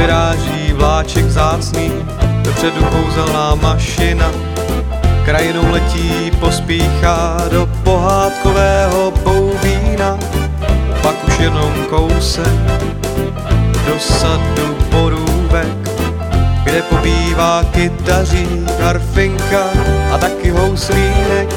vyráží vláček vzácný, dopředu kouzelná mašina, krajinou letí, pospíchá do pohádkového Boubína. Pak už jenom kousek do sadu borůvek, kde pobývá kytařík, harfinka a taky houslínek.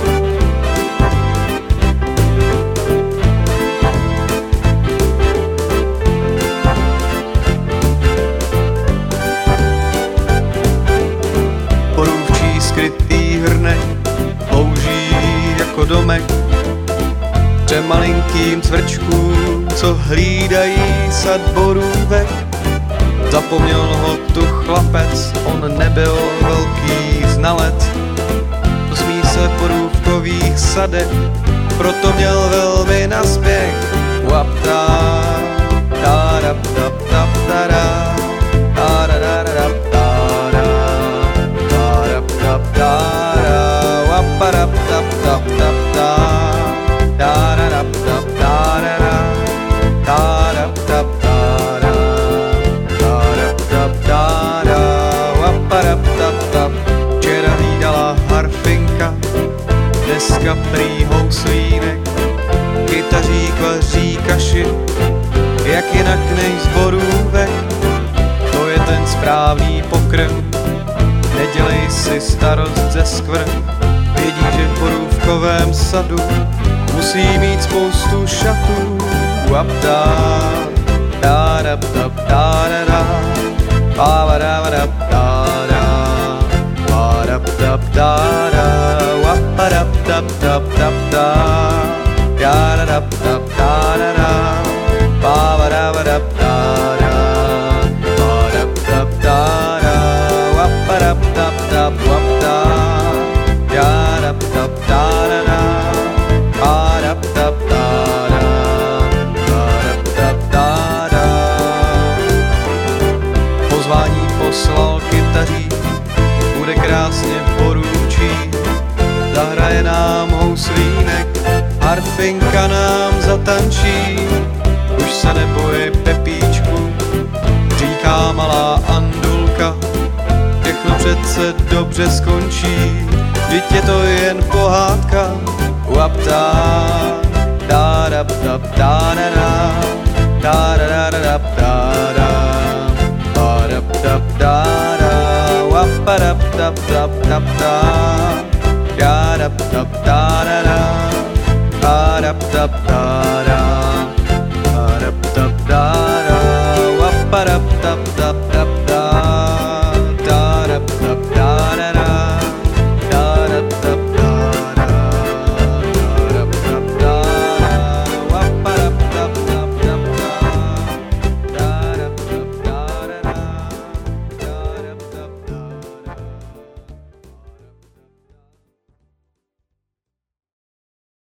Borůvčí skrytý hrnek louží jako domek třem malinkým cvrčkům, co hlídají sad borůvek. Zapomněl ho tu chlapec, on nebyl velký znalec, smí se v borůvkových sadech, proto měl velmi naspěch. Wapta, da da da da da da, da da da da da da, da da da da, wappa da da da da da, da da da da da da, da da da da. Včera hlídala harfinka, dneska prý houslínek, kytařík vaří kaši, jak jinak než z borůvek. To je ten správný pokrm, nedělej si starost ze skvrn. Vědí, že v borůvkovém sadu musí mít spoustu šatů. Wapda, da da da da da, ba da da da da, ba da da da da, wappa da da da da da, da da da da da da, ba da da da da, ba da da da da, wappa da da da wapda, da da da da da, ba da da da. Pozvání poslal kytařík, bude krásně porůčí, zahraje nám houslínek, harfinka nám zatančí. Už se neboj, Pepíčku, říká malá Andulka, všechno přece dobře skončí, vždyť je to jen pohádka. Wapta, da da da da da, da da da da da da, ba da da da da, wappa da da da da da, da da da da da, ba da da da da, ba da da da da, wappa da da da.